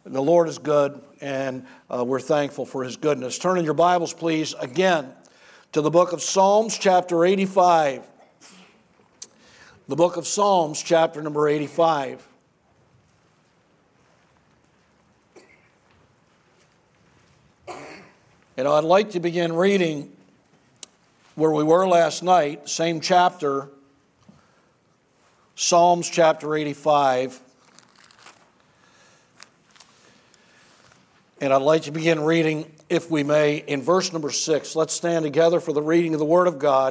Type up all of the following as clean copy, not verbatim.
The Lord is good, and we're thankful for His goodness. Turn in your Bibles, please, again to the book of Psalms, chapter 85. The book of Psalms, chapter number 85. And I'd like to begin reading where we were last night, same chapter, Psalms chapter 85. And I'd like to begin reading, if we may, in verse number 6. Let's stand together for the reading of the Word of God.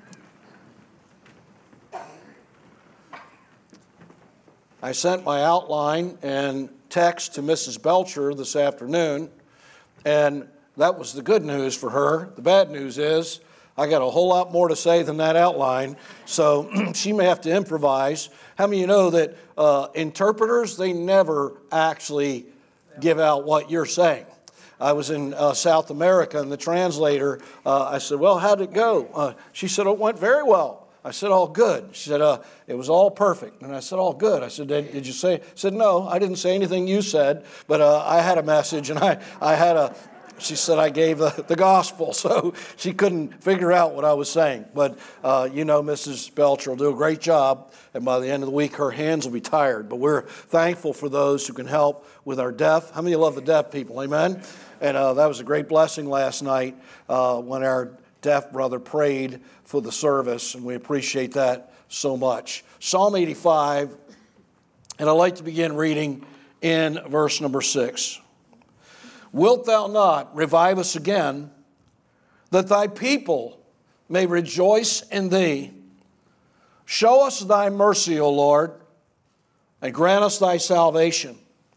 I sent my outline and text to Mrs. Belcher this afternoon, and that was the good news for her. The bad news is I got a whole lot more to say than that outline, so she may have to improvise. How many of you know that interpreters, they never actually give out what you're saying? I was in South America, and the translator, I said, well, how did it go? She said, it went very well. I said, all good. She said, it was all perfect. And I said, all good. I said, did you say? I said, no, I didn't say anything you said, but I had a message, and I had a... She said I gave the gospel, so she couldn't figure out what I was saying. But Mrs. Belcher will do a great job, and by the end of the week, her hands will be tired. But we're thankful for those who can help with our deaf. How many of you love the deaf people? Amen? And that was a great blessing last night when our deaf brother prayed for the service, and we appreciate that so much. Psalm 85, and I'd like to begin reading in verse number 6. Wilt thou not revive us again, that thy people may rejoice in thee? Show us thy mercy, O Lord, and grant us thy salvation.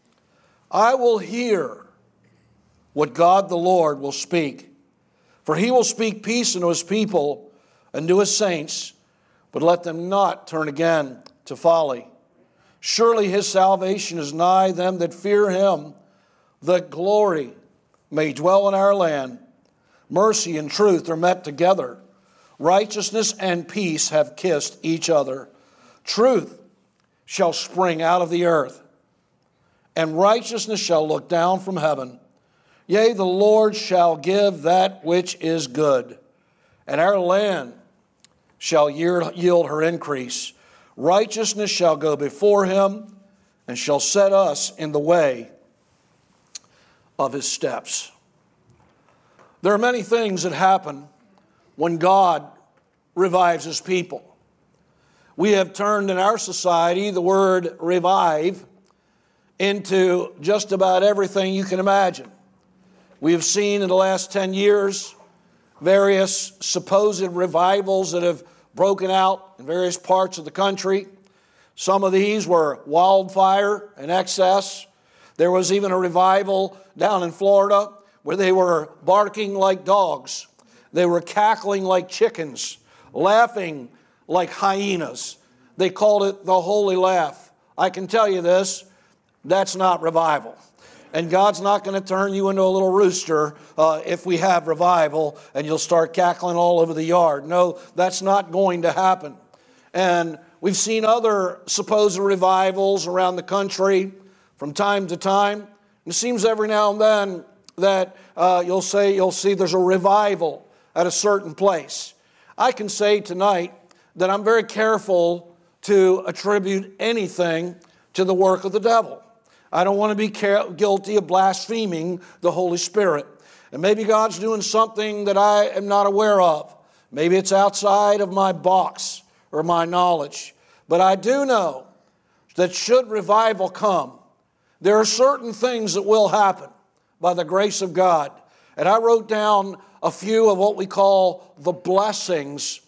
I will hear what God the Lord will speak, for he will speak peace unto his people and to his saints, but let them not turn again to folly. Surely his salvation is nigh them that fear him, that glory may dwell in our land. Mercy and truth are met together. Righteousness and peace have kissed each other. Truth shall spring out of the earth, and righteousness shall look down from heaven. Yea, the Lord shall give that which is good, and our land shall yield her increase. Righteousness shall go before him, and shall set us in the way of his steps. There are many things that happen when God revives his people. We have turned in our society the word revive into just about everything you can imagine. We have seen in the last 10 years various supposed revivals that have broken out in various parts of the country. Some of these were wildfire and excess. There was even a revival down in Florida where they were barking like dogs. They were cackling like chickens, laughing like hyenas. They called it the holy laugh. I can tell you this, that's not revival. And God's not going to turn you into a little rooster if we have revival and you'll start cackling all over the yard. No, that's not going to happen. And we've seen other supposed revivals around the country from time to time. It seems every now and then that you'll see there's a revival at a certain place. I can say tonight that I'm very careful to attribute anything to the work of the devil. I don't want to be guilty of blaspheming the Holy Spirit. And maybe God's doing something that I am not aware of. Maybe it's outside of my box or my knowledge. But I do know that should revival come, there are certain things that will happen by the grace of God. And I wrote down a few of what we call the blessings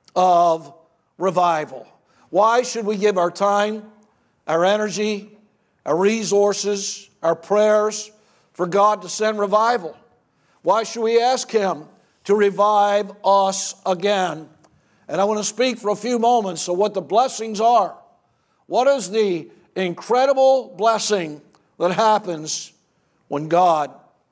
of revival. Why should we give our time, our energy, our resources, our prayers for God to send revival? Why should we ask him to revive us again? And I want to speak for a few moments of what the blessings are. What is the incredible blessing that happens when God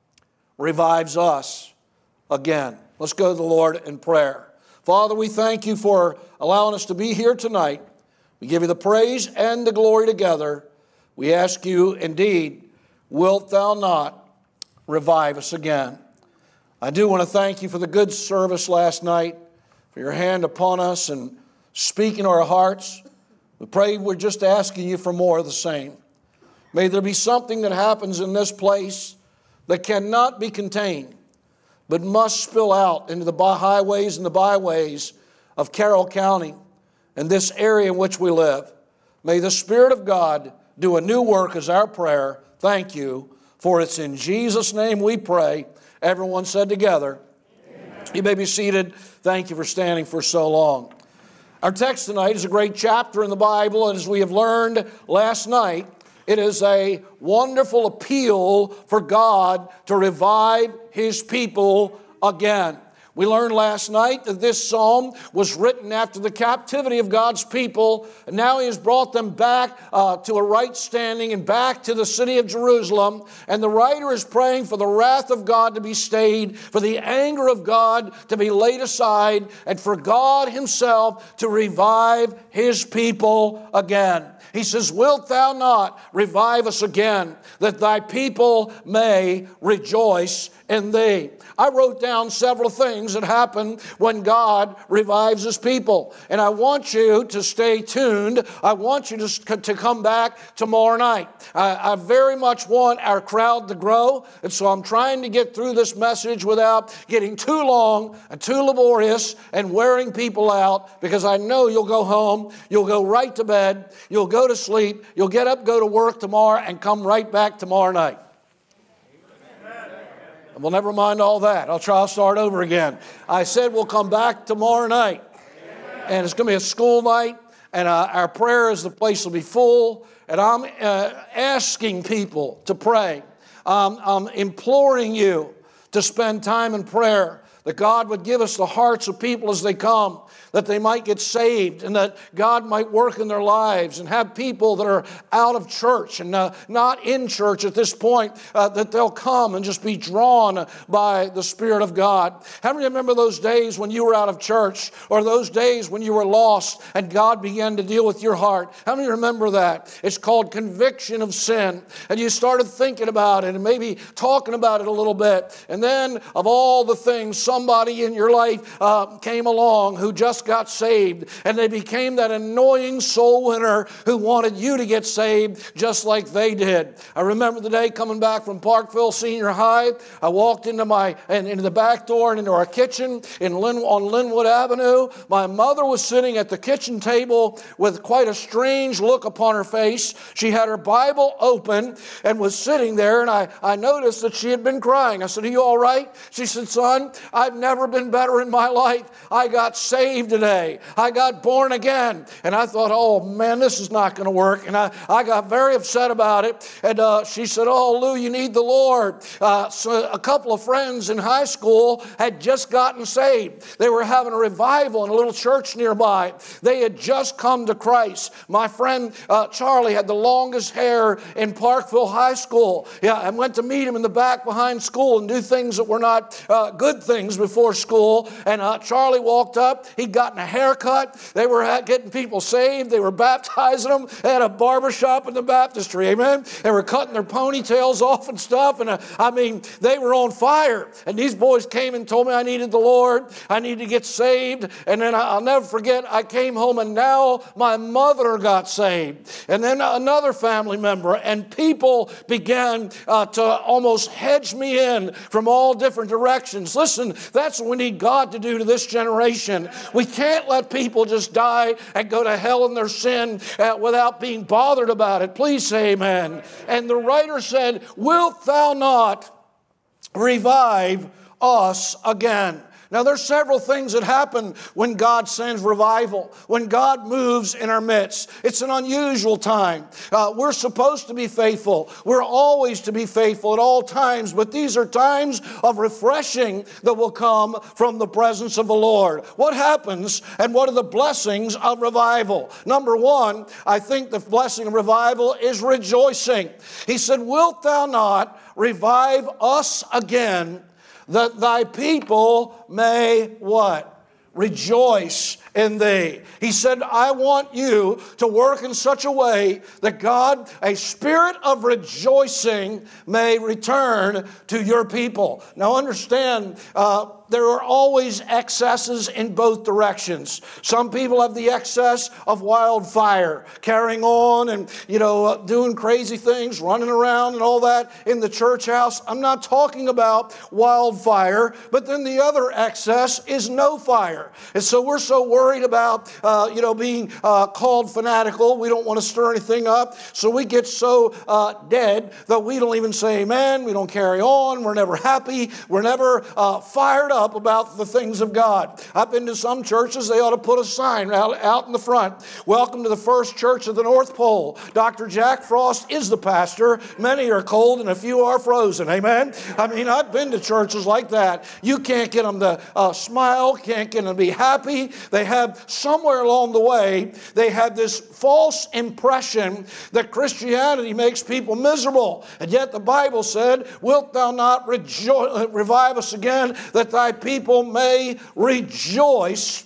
revives us again? Let's go to the Lord in prayer. Father, we thank you for allowing us to be here tonight. We give you the praise and the glory together. We ask you indeed wilt thou not revive us again? I do want to thank you for the good service last night, for your hand upon us and speaking to our hearts. We pray we're just asking you for more of the same. May there be something that happens in this place that cannot be contained, but must spill out into the highways and the byways of Carroll County and this area in which we live. May the Spirit of God do a new work is our prayer. Thank you, for it's in Jesus' name we pray. Everyone said together, amen. You may be seated. Thank you for standing for so long. Our text tonight is a great chapter in the Bible, and as we have learned last night, it is a wonderful appeal for God to revive His people again. We learned last night that this psalm was written after the captivity of God's people, and now He has brought them back to a right standing and back to the city of Jerusalem. And the writer is praying for the wrath of God to be stayed, for the anger of God to be laid aside, and for God Himself to revive His people again. He says, wilt thou not revive us again, that thy people may rejoice in thee? I wrote down several things that happen when God revives His people. And I want you to stay tuned. I want you to come back tomorrow night. I very much want our crowd to grow. And so I'm trying to get through this message without getting too long and too laborious and wearing people out, because I know you'll go home, you'll go right to bed, you'll go to sleep, you'll get up, go to work tomorrow, and come right back tomorrow night. Well, never mind all that. I'll start over again. I said we'll come back tomorrow night. And it's going to be a school night. And our prayer is the place will be full. And I'm asking people to pray. I'm imploring you to spend time in prayer, that God would give us the hearts of people as they come, that they might get saved, and that God might work in their lives, and have people that are out of church and not in church at this point, that they'll come and just be drawn by the Spirit of God. How many remember those days when you were out of church, or those days when you were lost and God began to deal with your heart? How many remember that? It's called conviction of sin. And you started thinking about it and maybe talking about it a little bit. And then of all the things, somebody in your life came along who just got saved, and they became that annoying soul winner who wanted you to get saved just like they did. I remember the day coming back from Parkville Senior High. I walked into the back door and into our kitchen on Linwood Avenue. My mother was sitting at the kitchen table with quite a strange look upon her face. She had her Bible open and was sitting there, and I noticed that she had been crying. I said, "Are you all right?" She said, "Son, I've never been better in my life. I got saved today. I got born again." And I thought, oh man, this is not going to work. And I got very upset about it. And she said, "Oh, Lou, you need the Lord." So a couple of friends in high school had just gotten saved. They were having a revival in a little church nearby. They had just come to Christ. My friend Charlie had the longest hair in Parkville High School. Yeah, I went to meet him in the back behind school and do things that were not good things before school. And Charlie walked up. He'd gotten a haircut. They were getting people saved. They were baptizing them. They had a barbershop in the baptistry. Amen. They were cutting their ponytails off and stuff. And they were on fire. And these boys came and told me I needed the Lord. I needed to get saved. And then I'll never forget, I came home and now my mother got saved. And then another family member. And people began to almost hedge me in from all different directions. Listen, that's what we need God to do to this generation. We can't let people just die and go to hell in their sin without being bothered about it. Please say amen. And the writer said, "Wilt thou not revive us again?" Now, there's several things that happen when God sends revival, when God moves in our midst. It's an unusual time. We're supposed to be faithful. We're always to be faithful at all times, but these are times of refreshing that will come from the presence of the Lord. What happens and what are the blessings of revival? Number one, I think the blessing of revival is rejoicing. He said, "Wilt thou not revive us again, that thy people may" what? "Rejoice in thee. He said, I want you to work in such a way that God, a spirit of rejoicing may return to your people. Now understand, there are always excesses in both directions. Some people have the excess of wildfire, carrying on and, doing crazy things, running around and all that in the church house. I'm not talking about wildfire, but then the other excess is no fire. And so we're so worried about, being called fanatical. We don't want to stir anything up. So we get so dead that we don't even say amen. We don't carry on. We're never happy. We're never fired up about the things of God. I've been to some churches, they ought to put a sign out in the front. Welcome to the First Church of the North Pole. Dr. Jack Frost is the pastor. Many are cold and a few are frozen. Amen? I mean, I've been to churches like that. You can't get them to smile, can't get them to be happy. They have somewhere along the way, they have this false impression that Christianity makes people miserable. And yet the Bible said, wilt thou not revive us again, that thy people may rejoice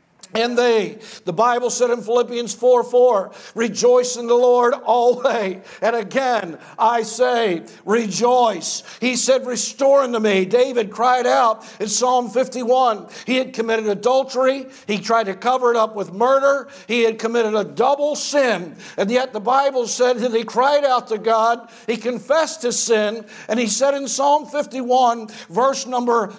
in thee. The Bible said in Philippians 4:4, rejoice in the Lord always. And again, I say, rejoice. He said, restore unto me. David cried out in Psalm 51. He had committed adultery. He tried to cover it up with murder. He had committed a double sin. And yet the Bible said that he cried out to God. He confessed his sin. And he said in Psalm 51, verse number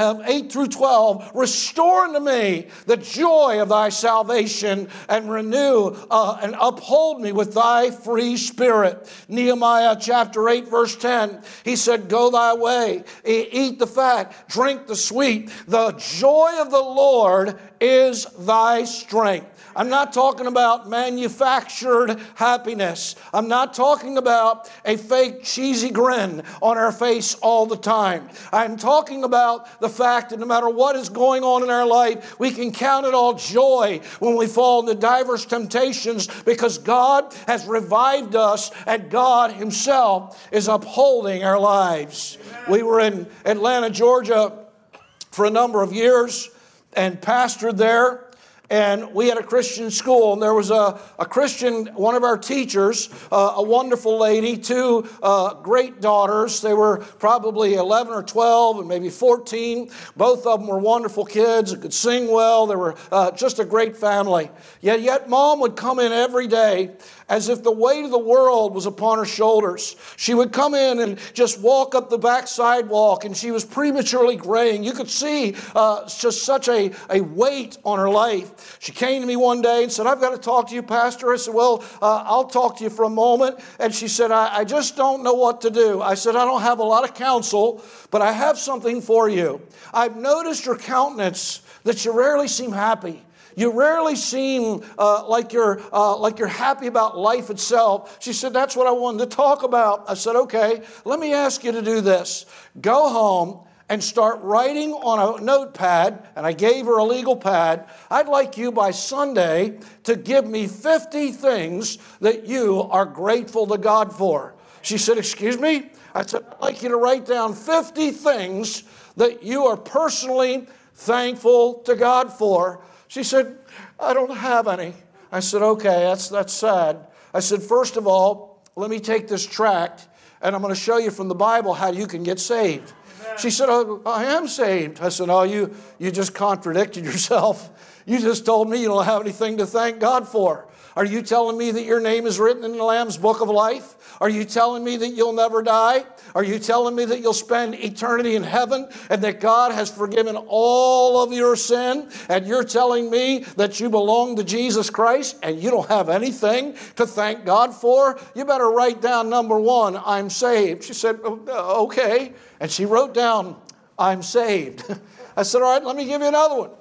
8 through 12, restore unto me the joy of thy salvation, and renew and uphold me with thy free spirit. Nehemiah chapter 8 verse 10, he said, go thy way, eat the fat, drink the sweet. The joy of the Lord is thy strength. I'm not talking about manufactured happiness. I'm not talking about a fake cheesy grin on our face all the time. I'm talking about the fact that no matter what is going on in our life, we can count it all joy when we fall into diverse temptations, because God has revived us and God Himself is upholding our lives. Amen. We were in Atlanta, Georgia for a number of years and pastored there. And we had a Christian school, and there was a Christian, one of our teachers, a wonderful lady, two great daughters. They were probably 11 or 12 and maybe 14. Both of them were wonderful kids that could sing well. They were just a great family. Yet Mom would come in every day as if the weight of the world was upon her shoulders. She would come in and just walk up the back sidewalk, and she was prematurely graying. You could see just such a weight on her life. She came to me one day and said, I've got to talk to you, Pastor. I said, well, I'll talk to you for a moment. And she said, I just don't know what to do. I said, I don't have a lot of counsel, but I have something for you. I've noticed your countenance that you rarely seem happy. You rarely seem like you're happy about life itself. She said, that's what I wanted to talk about. I said, okay, let me ask you to do this. Go home and start writing on a notepad, and I gave her a legal pad. I'd like you by Sunday to give me 50 things that you are grateful to God for. She said, excuse me? I said, I'd like you to write down 50 things that you are personally thankful to God for. She said, I don't have any. I said, okay, that's sad. I said, first of all, let me take this tract, and I'm going to show you from the Bible how you can get saved. She said, oh, I am saved. I said, oh, you just contradicted yourself. You just told me you don't have anything to thank God for. Are you telling me that your name is written in the Lamb's Book of Life? Are you telling me that you'll never die? Are you telling me that you'll spend eternity in heaven and that God has forgiven all of your sin? And you're telling me that you belong to Jesus Christ and you don't have anything to thank God for? You better write down number one, I'm saved. She said, okay. And she wrote down, I'm saved. I said, all right, let me give you another one.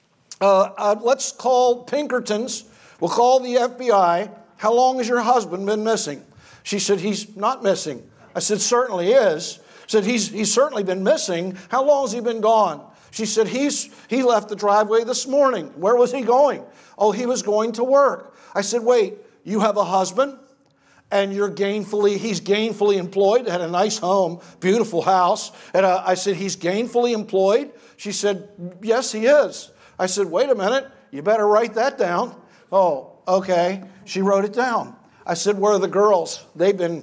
Let's call Pinkertons. We'll call the FBI. How long has your husband been missing? She said, he's not missing. I said, certainly is. I said, he's certainly been missing. How long has he been gone? She said, he left the driveway this morning. Where was he going? Oh, he was going to work. I said, wait, you have a husband and he's gainfully employed, had a nice home, beautiful house. And I said, he's gainfully employed? She said, yes, he is. I said, wait a minute. You better write that down. Oh, okay. She wrote it down. I said, where are the girls? They've been,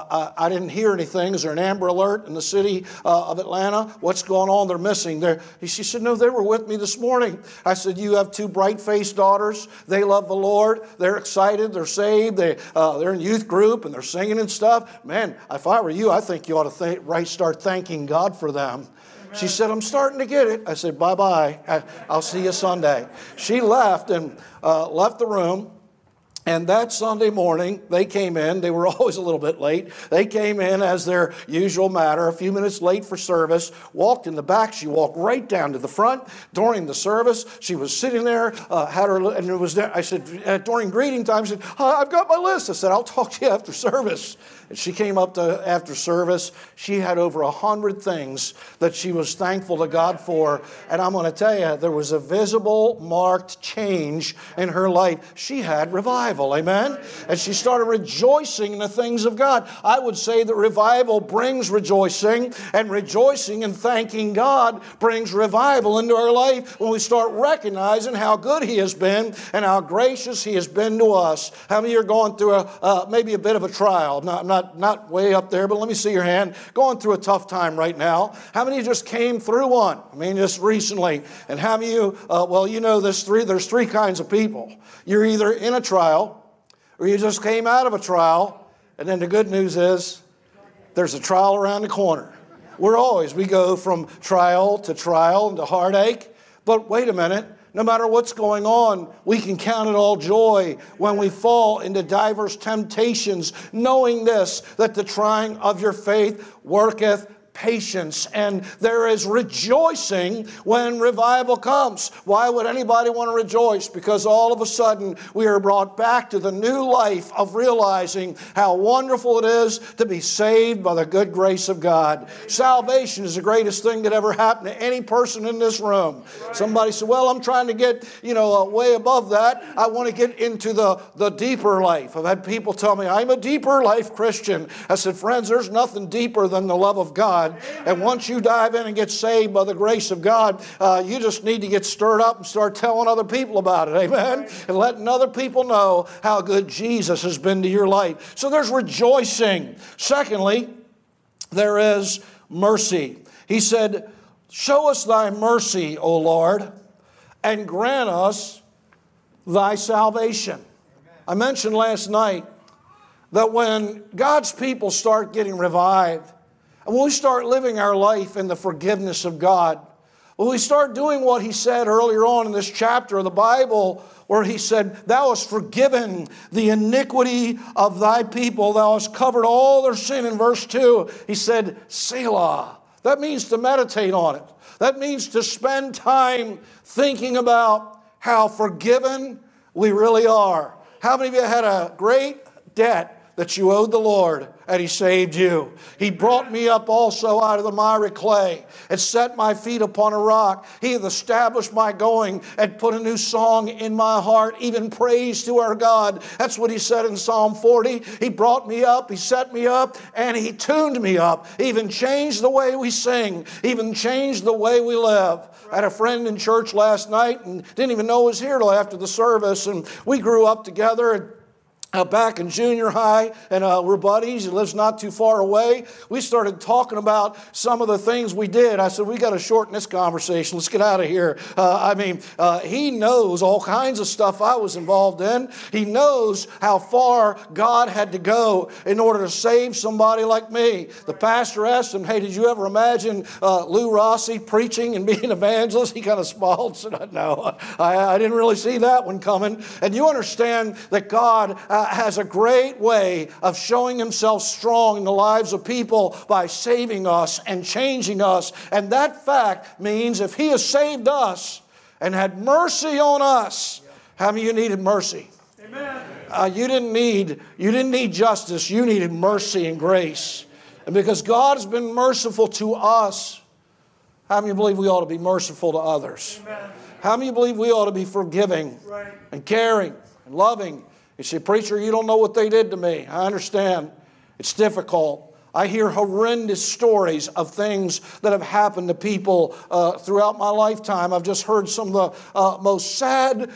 I didn't hear anything. Is there an Amber Alert in the city of Atlanta? What's going on? They're missing. She said, no, they were with me this morning. I said, you have 2 bright-faced daughters. They love the Lord. They're excited. They're saved. They're in youth group and they're singing and stuff. Man, if I were you, I think you ought to start thanking God for them. She said, I'm starting to get it. I said, bye-bye. I'll see you Sunday. She left and left the room. And that Sunday morning, they came in. They were always a little bit late. They came in as their usual matter, a few minutes late for service, walked in the back. She walked right down to the front during the service. She was sitting there, and it was, I said, during greeting time, she said, I've got my list. I said, I'll talk to you after service. And she came up to after service. She had over 100 things that she was thankful to God for. And I'm going to tell you, there was a visible, marked change in her life. She had revival, amen? And she started rejoicing in the things of God. I would say that revival brings rejoicing, and rejoicing and thanking God brings revival into our life when we start recognizing how good He has been and how gracious He has been to us. How many of you are going through maybe a bit of a trial? Not way up there, but let me see your hand. Going through a tough time right now. How many of you just came through one? I mean, just recently. And how many of you, well, you know there's 3 kinds of people. You're either in a trial, or you just came out of a trial, and then the good news is there's a trial around the corner. We go from trial to trial and to heartache. But wait a minute. No matter what's going on, we can count it all joy when we fall into diverse temptations, knowing this, that the trying of your faith worketh patience, and there is rejoicing when revival comes. Why would anybody want to rejoice? Because all of a sudden we are brought back to the new life of realizing how wonderful it is to be saved by the good grace of God. Salvation is the greatest thing that ever happened to any person in this room. Somebody said, well, I'm trying to get, way above that. I want to get into the deeper life. I've had people tell me, I'm a deeper life Christian. I said, friends, there's nothing deeper than the love of God. And once you dive in and get saved by the grace of God, you just need to get stirred up and start telling other people about it. Amen? And letting other people know how good Jesus has been to your life. So there's rejoicing. Secondly, there is mercy. He said, show us thy mercy, O Lord, and grant us thy salvation. I mentioned last night that when God's people start getting revived, and when we start living our life in the forgiveness of God, when we start doing what He said earlier on in this chapter of the Bible, where He said, thou hast forgiven the iniquity of thy people, thou hast covered all their sin. In verse 2, He said, Selah. That means to meditate on it. That means to spend time thinking about how forgiven we really are. How many of you had a great debt that you owed the Lord, and He saved you? He brought me up also out of the miry clay and set my feet upon a rock. He hath established my going and put a new song in my heart, even praise to our God. That's what He said in Psalm 40. He brought me up, He set me up, and He tuned me up. He even changed the way we sing, even changed the way we live. I had a friend in church last night and didn't even know he was here till after the service, and we grew up together back in junior high, and we're buddies. He lives not too far away. We started talking about some of the things we did. I said, we got to shorten this conversation. Let's get out of here. He knows all kinds of stuff I was involved in. He knows how far God had to go in order to save somebody like me. The pastor asked him, hey, did you ever imagine Lou Rossi preaching and being an evangelist? He kind of smiled and said, no, I didn't really see that one coming. And you understand that God has a great way of showing Himself strong in the lives of people by saving us and changing us. And that fact means if He has saved us and had mercy on us, how many of you needed mercy? Amen. You didn't need justice. You needed mercy and grace. And because God has been merciful to us, how many believe we ought to be merciful to others? Amen. How many believe we ought to be forgiving and caring and loving? You say, preacher, you don't know what they did to me. I understand. It's difficult. I hear horrendous stories of things that have happened to people throughout my lifetime. I've just heard some of the most sad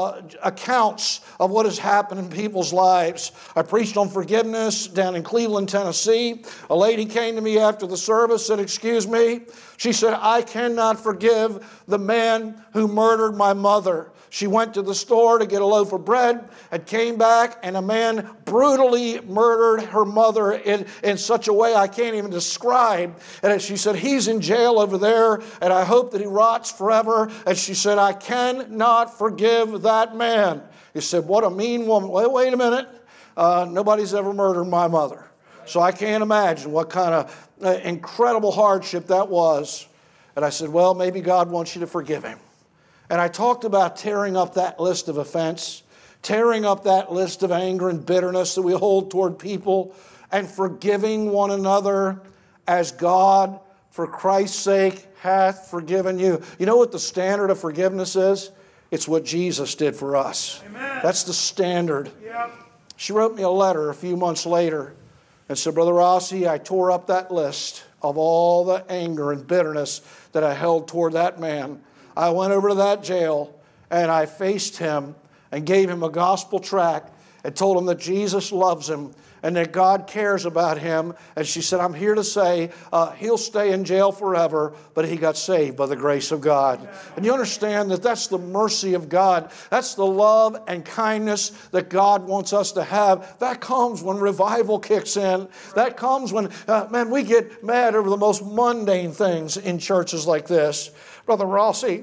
accounts of what has happened in people's lives. I preached on forgiveness down in Cleveland, Tennessee. A lady came to me after the service, said, "Excuse me." She said, "I cannot forgive the man who murdered my mother." She went to the store to get a loaf of bread and came back, and a man brutally murdered her mother in such a way I can't even describe. And she said, "He's in jail over there, and I hope that he rots forever." And she said, "I cannot forgive that man." He said, "What a mean woman." Wait a minute. Nobody's ever murdered my mother. So I can't imagine what kind of incredible hardship that was. And I said, "Well, maybe God wants you to forgive him." And I talked about tearing up that list of offense, tearing up that list of anger and bitterness that we hold toward people, and forgiving one another as God, for Christ's sake, hath forgiven you. You know what the standard of forgiveness is? It's what Jesus did for us. Amen. That's the standard. Yep. She wrote me a letter a few months later and said, "Brother Rossi, I tore up that list of all the anger and bitterness that I held toward that man. I went over to that jail and I faced him and gave him a gospel tract and told him that Jesus loves him and that God cares about him." And she said, "I'm here to say he'll stay in jail forever, but he got saved by the grace of God." And you understand that that's the mercy of God. That's the love and kindness that God wants us to have. That comes when revival kicks in. That comes when, we get mad over the most mundane things in churches like this. "Brother Rossi,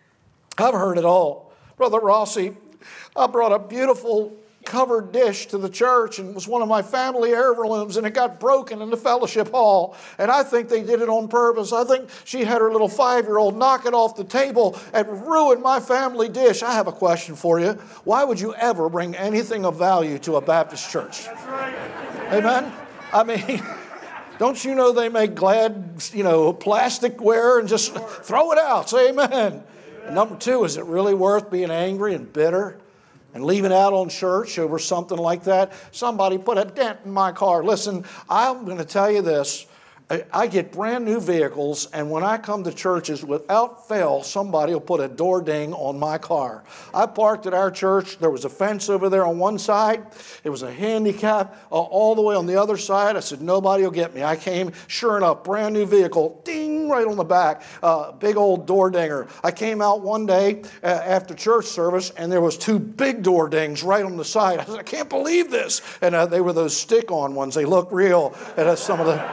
I've heard it all. Brother Rossi, I brought a beautiful covered dish to the church, and it was one of my family heirlooms, and it got broken in the fellowship hall. And I think they did it on purpose. I think she had her little 5-year-old knock it off the table and ruin my family dish." I have a question for you. Why would you ever bring anything of value to a Baptist church? That's right. Amen? I mean, don't you know they make Glad, plasticware and just throw it out? Say amen. And number two, is it really worth being angry and bitter and leaving out on church over something like that? Somebody put a dent in my car. Listen, I'm going to tell you this. I get brand new vehicles, and when I come to churches, without fail, somebody will put a door ding on my car. I parked at our church. There was a fence over there on one side. It was a handicap all the way on the other side. I said, "Nobody will get me." I came, sure enough, brand new vehicle, ding, right on the back, big old door dinger. I came out one day after church service, and there was 2 big door dings right on the side. I said, "I can't believe this." And they were those stick-on ones. They look real. And some of the...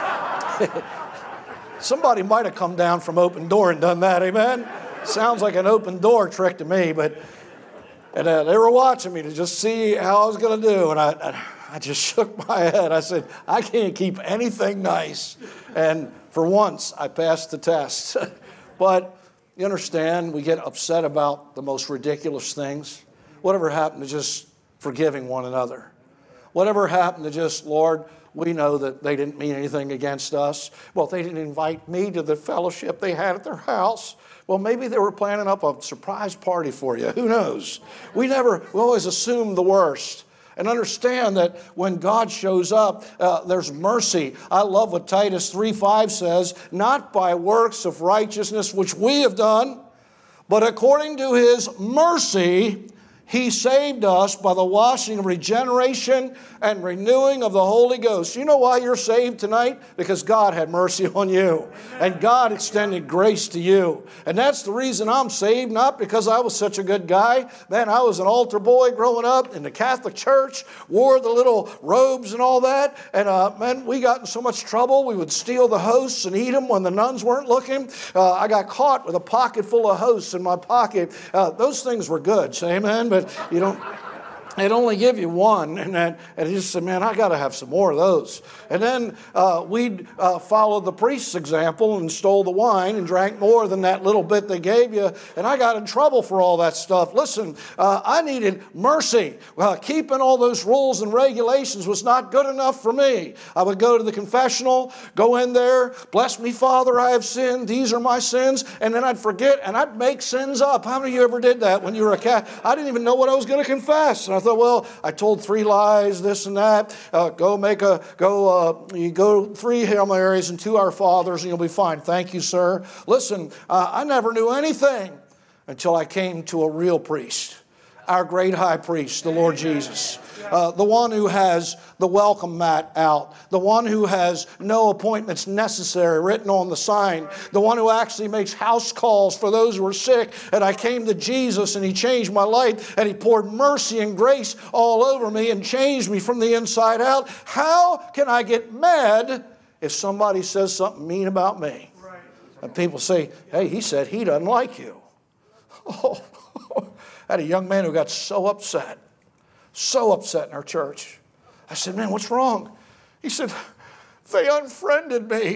Somebody might have come down from Open Door and done that, amen? Sounds like an Open Door trick to me, but they were watching me to just see how I was going to do, and I just shook my head. I said, "I can't keep anything nice." And for once, I passed the test. But you understand, we get upset about the most ridiculous things. Whatever happened to just forgiving one another? Whatever happened to just, "Lord, we know that they didn't mean anything against us. Well, they didn't invite me to the fellowship they had at their house. Well, maybe they were planning up a surprise party for you. Who knows?" We always assume the worst. And understand that when God shows up, there's mercy. I love what Titus 3:5 says, "Not by works of righteousness which we have done, but according to his mercy, he saved us by the washing of regeneration and renewing of the Holy Ghost." You know why you're saved tonight? Because God had mercy on you. And God extended grace to you. And that's the reason I'm saved, not because I was such a good guy. Man, I was an altar boy growing up in the Catholic Church, wore the little robes and all that. And we got in so much trouble. We would steal the hosts and eat them when the nuns weren't looking. I got caught with a pocket full of hosts in my pocket. Those things were good, say amen? But you don't... They'd only give you one, and he just said, "Man, I got to have some more of those." And then we'd follow the priest's example and stole the wine and drank more than that little bit they gave you, and I got in trouble for all that stuff. Listen, I needed mercy. Keeping all those rules and regulations was not good enough for me. I would go to the confessional, go in there, "Bless me, Father, I have sinned. These are my sins." And then I'd forget, and I'd make sins up. How many of you ever did that when you were a cat? I didn't even know what I was going to confess. And I thought, well, I told 3 lies, this and that. You go 3 Hail Marys and 2 Our Fathers, and you'll be fine. Thank you, sir. Listen, I never knew anything until I came to a real priest, our great high priest, the Lord Jesus. The one who has the welcome mat out, the one who has no appointments necessary written on the sign, the one who actually makes house calls for those who are sick. And I came to Jesus and He changed my life, and He poured mercy and grace all over me and changed me from the inside out. How can I get mad if somebody says something mean about me? And people say, hey, he said he doesn't like you. Oh, I had a young man who got so upset in our church. I said, man, what's wrong? He said, they unfriended me.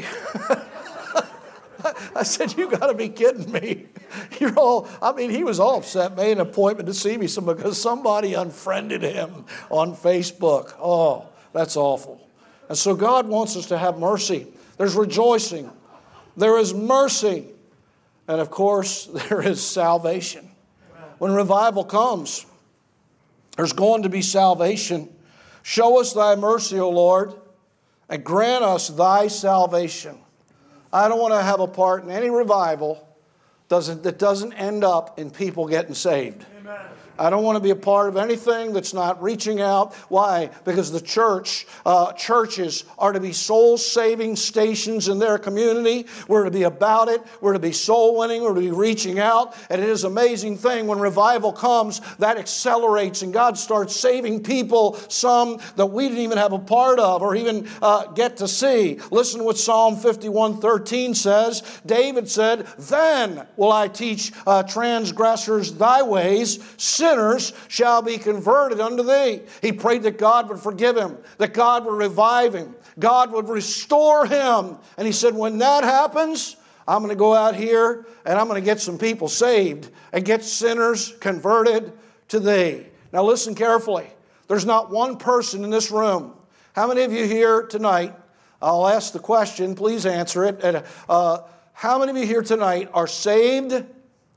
I said, you got to be kidding me. He was all upset, made an appointment to see me because somebody unfriended him on Facebook. Oh, that's awful. And so God wants us to have mercy. There's rejoicing. There is mercy. And of course, there is salvation. When revival comes, there's going to be salvation. Show us thy mercy, O Lord, and grant us thy salvation. I don't want to have a part in any revival that doesn't end up in people getting saved. Amen. I don't want to be a part of anything that's not reaching out. Why? Because the churches are to be soul-saving stations in their community. We're to be about it. We're to be soul-winning. We're to be reaching out. And it is an amazing thing when revival comes, that accelerates and God starts saving people, some that we didn't even have a part of or even get to see. Listen to what Psalm 51:13 says. David said, then will I teach transgressors thy ways. Sinners shall be converted unto thee. He prayed that God would forgive him, that God would revive him, God would restore him. And he said, when that happens, I'm going to go out here and I'm going to get some people saved and get sinners converted to thee. Now listen carefully. There's not one person in this room. How many of you here tonight, I'll ask the question, please answer it. How many of you here tonight are saved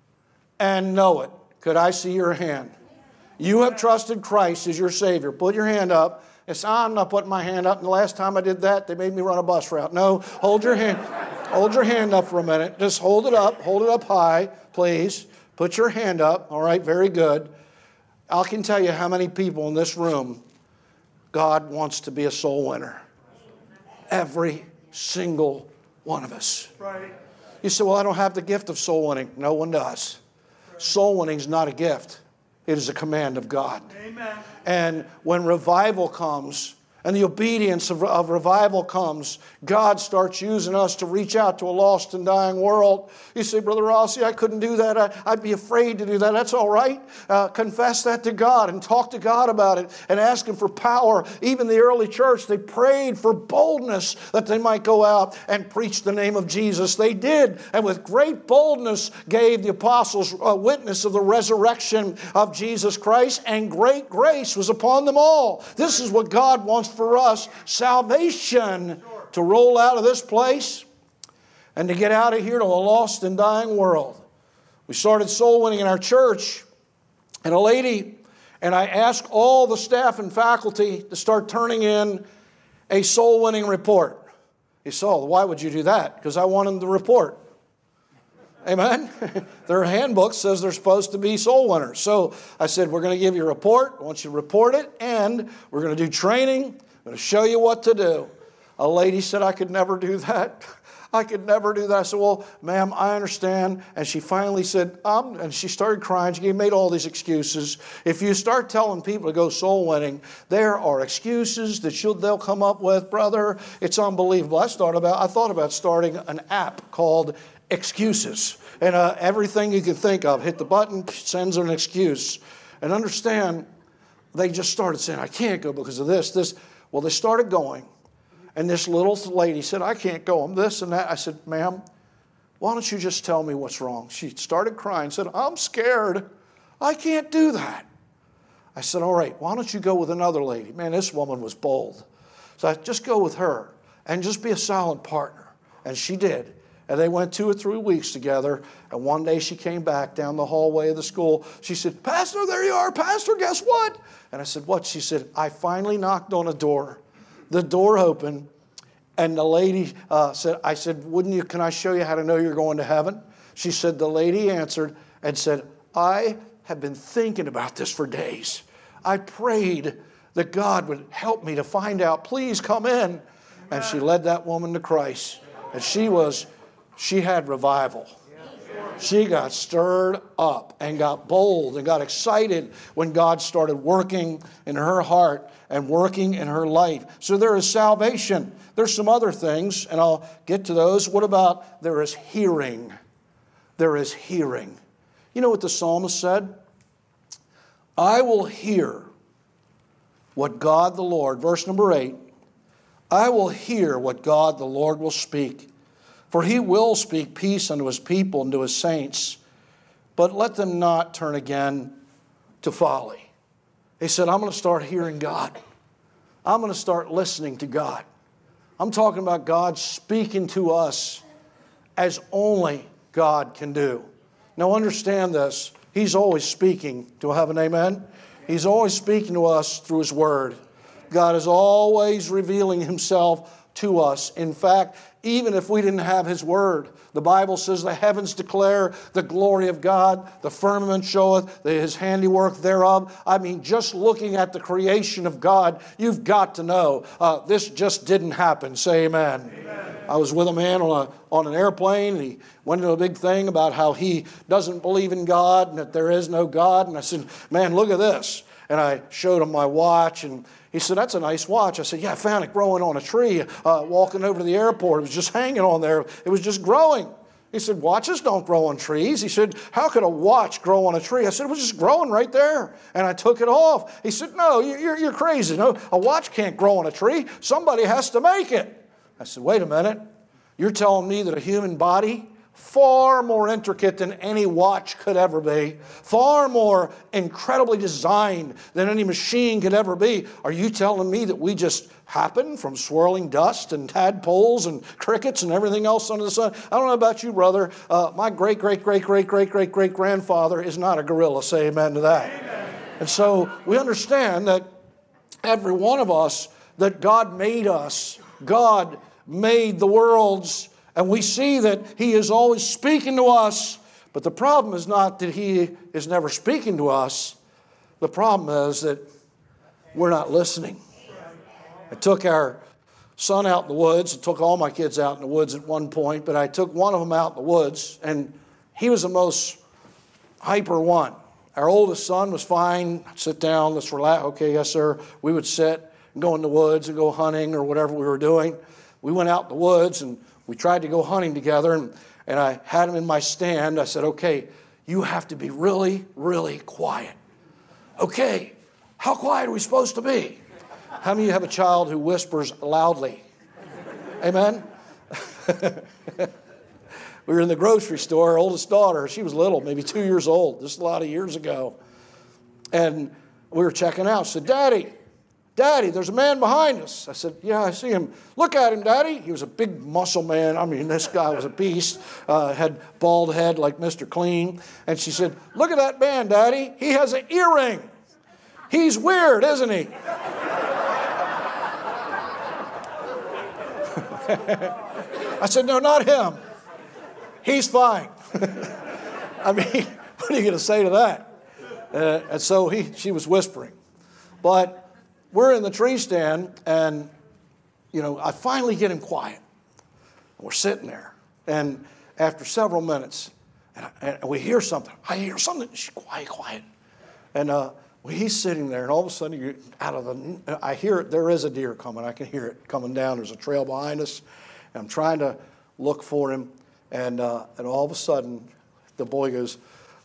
and know it? Could I see your hand? You have trusted Christ as your Savior. Put your hand up. It's, I'm not putting my hand up. And the last time I did that, they made me run a bus route. No, hold your hand. Hold your hand up for a minute. Just hold it up. Hold it up high, please. Put your hand up. All right, very good. I can tell you how many people in this room God wants to be a soul winner. Every single one of us. Right. You say, well, I don't have the gift of soul winning. No one does. Soul winning is not a gift. It is a command of God. Amen. And when revival comes, and the obedience of revival comes, God starts using us to reach out to a lost and dying world. You say, Brother Rossi, I couldn't do that. I'd be afraid to do that. That's all right. Confess that to God and talk to God about it and ask Him for power. Even the early church, they prayed for boldness that they might go out and preach the name of Jesus. They did, and with great boldness gave the apostles a witness of the resurrection of Jesus Christ, and great grace was upon them all. This is what God wants for us, salvation to roll out of this place and to get out of here to a lost and dying world. We started soul winning in our church, and a lady, and I asked all the staff and faculty to start turning in a soul winning report. You said, oh, why would you do that? Because I want them to report. Amen? Their handbook says they're supposed to be soul winners. So I said, we're going to give you a report. I want you to report it, and we're going to do training. I'm going to show you what to do. A lady said, I could never do that. I could never do that. I said, well, ma'am, I understand. And she finally said, and she started crying. She made all these excuses. If you start telling people to go soul winning, there are excuses that they'll come up with. Brother, it's unbelievable. I thought about starting an app called Excuses. And everything you can think of, hit the button, sends an excuse. And understand, they just started saying, I can't go because of this. Well, they started going. And this little lady said, I can't go. I'm this and that. I said, ma'am, why don't you just tell me what's wrong? She started crying, said, I'm scared. I can't do that. I said, all right, why don't you go with another lady? Man, this woman was bold. So I just go with her and just be a silent partner. And she did. And they went 2 or 3 weeks together. And one day she came back down the hallway of the school. She said, "Pastor, there you are. Pastor, guess what?" And I said, "What?" She said, "I finally knocked on a door. The door opened. And the lady said, I said, can I show you how to know you're going to heaven?" She said, the lady answered and said, "I have been thinking about this for days. I prayed that God would help me to find out. Please come in." And she led that woman to Christ. And she had revival. She got stirred up and got bold and got excited when God started working in her heart and working in her life. So there is salvation. There's some other things, and I'll get to those. What about there is hearing? There is hearing. You know what the psalmist said? "I will hear what God the Lord," verse number 8, "I will hear what God the Lord will speak. For he will speak peace unto his people and to his saints, but let them not turn again to folly." He said, I'm going to start hearing God. I'm going to start listening to God. I'm talking about God speaking to us as only God can do. Now understand this. He's always speaking. Do I have an amen? He's always speaking to us through His Word. God is always revealing Himself to us. In fact, even if we didn't have His Word, the Bible says the heavens declare the glory of God, the firmament showeth His handiwork thereof. I mean, just looking at the creation of God, you've got to know this just didn't happen. Say amen. Amen. I was with a man on an airplane, and he went into a big thing about how he doesn't believe in God and that there is no God. And I said, "Man, look at this." And I showed him my watch, and he said, "That's a nice watch." I said, "Yeah, I found it growing on a tree walking over to the airport. It was just hanging on there. It was just growing." He said, "Watches don't grow on trees." He said, "How could a watch grow on a tree?" I said, "It was just growing right there, and I took it off." He said, "No, you're crazy. No, a watch can't grow on a tree. Somebody has to make it." I said, "Wait a minute. You're telling me that a human body, far more intricate than any watch could ever be, far more incredibly designed than any machine could ever be. Are you telling me that we just happen from swirling dust and tadpoles and crickets and everything else under the sun?" I don't know about you, brother. My great-great-great-great-great-great-great-grandfather is not a gorilla. Say amen to that. Amen. And so we understand that every one of us, that God made us. God made the worlds. And we see that He is always speaking to us. But the problem is not that He is never speaking to us. The problem is that we're not listening. I took our son out in the woods. I took all my kids out in the woods at one point. But I took one of them out in the woods. And he was the most hyper one. Our oldest son was fine. Sit down, let's relax. Okay, yes, sir. We would sit and go in the woods and go hunting or whatever we were doing. We went out in the woods and we tried to go hunting together, and I had him in my stand. I said, "Okay, you have to be really, really quiet." "Okay, how quiet are we supposed to be?" How many of you have a child who whispers loudly? Amen? We were in the grocery store, our oldest daughter, she was little, maybe 2 years old, just a lot of years ago. And we were checking out. She said, Daddy, there's a man behind us." I said, "Yeah, I see him." "Look at him, Daddy." He was a big muscle man. I mean, this guy was a beast. Had bald head like Mr. Clean. And she said, "Look at that man, Daddy. He has an earring. He's weird, isn't he?" I said, "No, not him. He's fine." I mean, what are you going to say to that? And so she was whispering. But we're in the tree stand, and, I finally get him quiet. We're sitting there, and after several minutes, and we hear something. I hear something. Shh, quiet. And he's sitting there, and all of a sudden, I hear it. There is a deer coming. I can hear it coming down. There's a trail behind us, and I'm trying to look for him, and all of a sudden, the boy goes,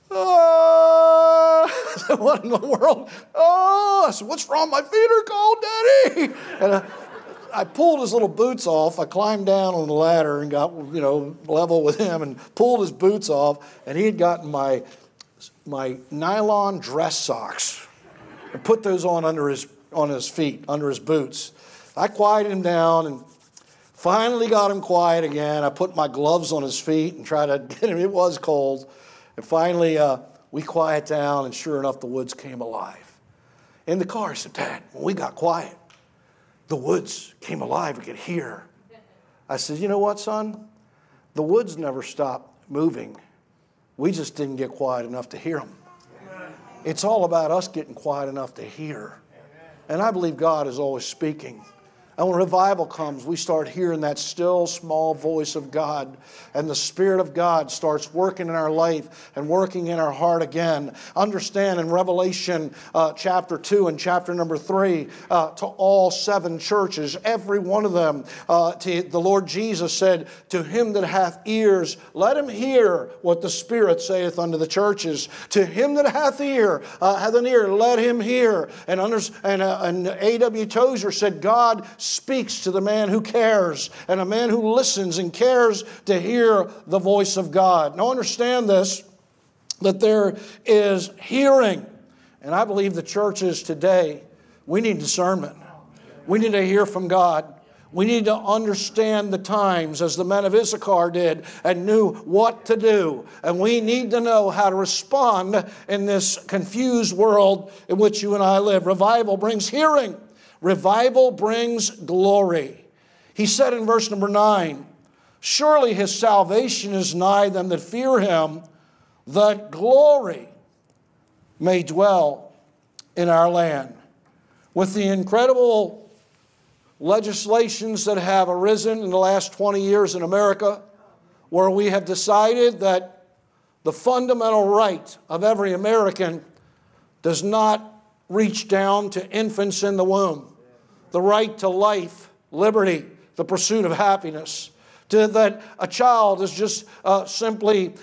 "Oh!" I said, "What in the world?" "Oh!" I said, "What's wrong? My feet are cold, Daddy." And I pulled his little boots off. I climbed down on the ladder and got, level with him and pulled his boots off. And he had gotten my nylon dress socks and put those on his feet, under his boots. I quieted him down, and Finally got him quiet again. I put my gloves on his feet and tried to get him. It was cold. And finally, we quiet down, and sure enough, the woods came alive. In the car, I said, Dad, when we got quiet, the woods came alive. We could hear. I said, you know what, son? The woods never stopped moving. We just didn't get quiet enough to hear them. It's all about us getting quiet enough to hear. And I believe God is always speaking. And when revival comes, we start hearing that still small voice of God. And the Spirit of God starts working in our life and working in our heart again. Understand in Revelation chapter 2 and chapter number 3, to all 7 churches, every one of them, the Lord Jesus said, to him that hath ears, let him hear what the Spirit saith unto the churches. To him that hath an ear, let him hear. And A.W. Tozer said, God speaks to the man who cares, and a man who listens and cares to hear the voice of God. Now understand this, that there is hearing. And I believe the churches today, we need discernment. We need to hear from God. We need to understand the times as the men of Issachar did and knew what to do. And we need to know how to respond in this confused world in which you and I live. Revival brings hearing. Revival brings glory. He said in verse number 9, surely his salvation is nigh them that fear him, that glory may dwell in our land. With the incredible legislations that have arisen in the last 20 years in America, where we have decided that the fundamental right of every American does not reach down to infants in the womb. The right to life, liberty, the pursuit of happiness. That a child is just simply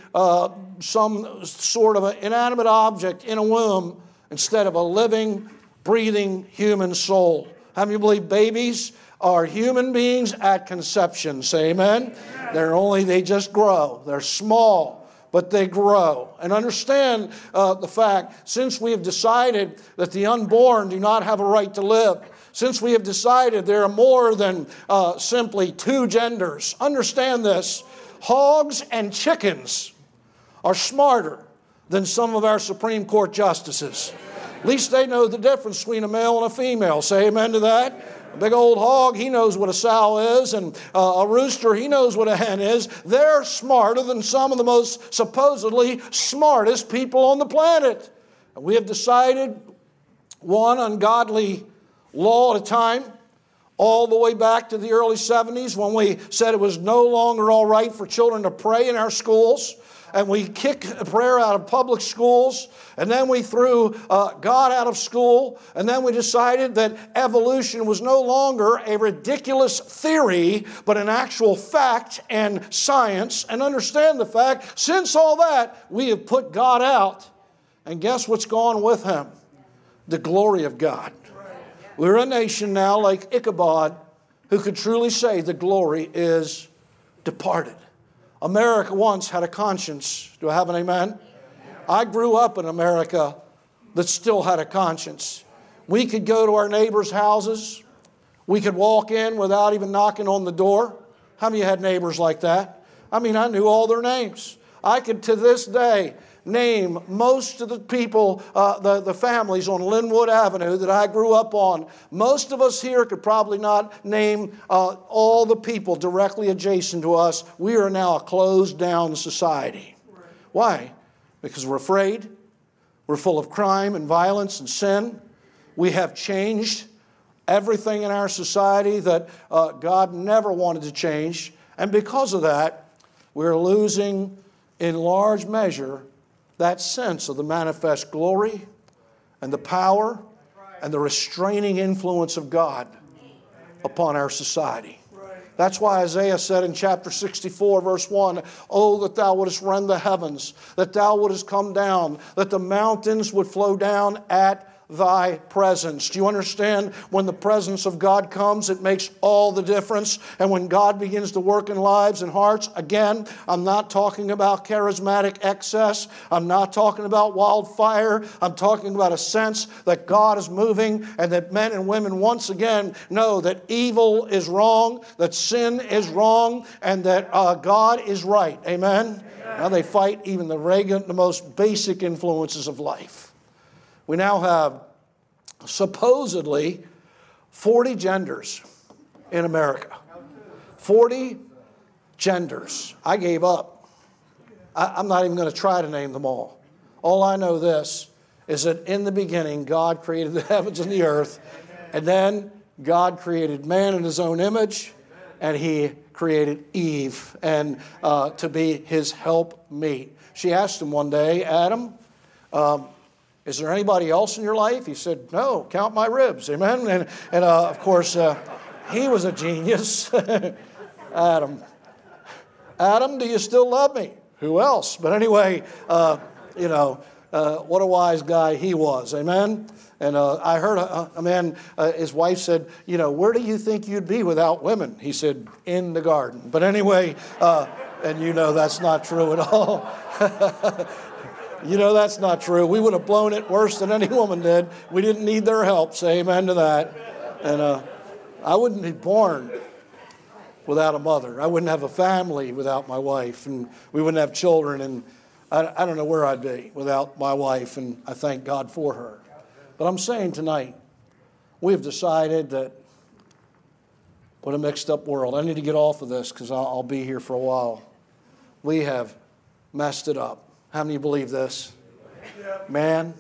some sort of an inanimate object in a womb instead of a living, breathing human soul. How many believe babies are human beings at conception? Say amen. They just grow. They're small, but they grow. And understand the fact, since we have decided that the unborn do not have a right to live, since we have decided there are more than simply 2 genders, understand this, hogs and chickens are smarter than some of our Supreme Court justices. At least they know the difference between a male and a female. Say amen to that. A big old hog, he knows what a sow is, and a rooster, he knows what a hen is. They're smarter than some of the most supposedly smartest people on the planet. And we have decided one ungodly law at a time, all the way back to the early 70s when we said it was no longer all right for children to pray in our schools. And we kicked prayer out of public schools. And then we threw God out of school. And then we decided that evolution was no longer a ridiculous theory, but an actual fact and science. And understand the fact, since all that, we have put God out. And guess what's gone with him? The glory of God. We're a nation now like Ichabod who could truly say the glory is departed. America once had a conscience. Do I have an amen? I grew up in America that still had a conscience. We could go to our neighbors' houses. We could walk in without even knocking on the door. How many of you had neighbors like that? I mean, I knew all their names. I could, to this day, name most of the people, the families on Linwood Avenue that I grew up on. Most of us here could probably not name all the people directly adjacent to us. We are now a closed down society. Why? Because we're afraid. We're full of crime and violence and sin. We have changed everything in our society that God never wanted to change. And because of that, we're losing in large measure that sense of the manifest glory and the power and the restraining influence of God upon our society. That's why Isaiah said in chapter 64, verse 1, oh, that thou wouldest rend the heavens, that thou wouldest come down, that the mountains would flow down at thy presence. Do you understand? When the presence of God comes, it makes all the difference. And when God begins to work in lives and hearts, again, I'm not talking about charismatic excess. I'm not talking about wildfire. I'm talking about a sense that God is moving and that men and women once again know that evil is wrong, that sin is wrong, and that God is right. Amen? Now they fight even the most basic influences of life. We now have supposedly 40 genders in America. 40 genders. I gave up. I'm not even going to try to name them all. All I know this is that in the beginning, God created the heavens and the earth, and then God created man in His own image, and He created Eve and to be his helpmeet. She asked him one day, Adam, is there anybody else in your life? He said, no, count my ribs. Amen. And of course, he was a genius. Adam, do you still love me? Who else? But anyway, what a wise guy he was. Amen. And I heard a man, his wife said, where do you think you'd be without women? He said, in the garden. But anyway, and that's not true at all. That's not true. We would have blown it worse than any woman did. We didn't need their help. Say amen to that. And I wouldn't be born without a mother. I wouldn't have a family without my wife. And we wouldn't have children. And I don't know where I'd be without my wife. And I thank God for her. But I'm saying tonight, we've decided that, what a mixed up world. I need to get off of this because I'll be here for a while. We have messed it up. How many believe this? Man,